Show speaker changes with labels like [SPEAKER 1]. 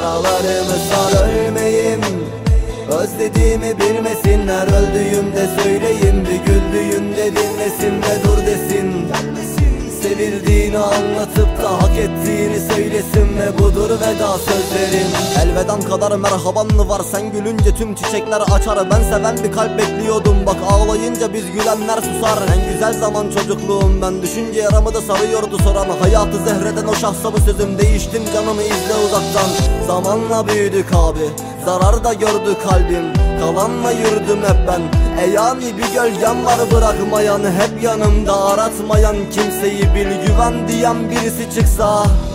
[SPEAKER 1] Yaralarımı sar ölmeyim, özlediğimi bilmesinler. Öldüğümde söyleyeyim, bir güldüğümde dinlesin ve dur desin. Sevildiğini anlatıp da hak ettiğini söylesin ve budur veda sözlerim. Elvedan kadar merhaban mı var, sen gülünce tüm çiçekler açar. Ben seven bir kalp bekliyordum, bak ağlayınca biz gülenler susar. En güzel zaman çocukluğum, ben düşünce yaramı da sarıyordu soran. Hayatı zehreden o şahsa bu sözüm, değiştim canımı izle uzaktan. Zamanla büyüdük abi, zarar da gördü kalbim, kalanla yürüdüm hep ben. Yani bir gölgem var bırakmayan, hep yanımda aratmayan. Kimseyi bil güven diyen birisi çıksa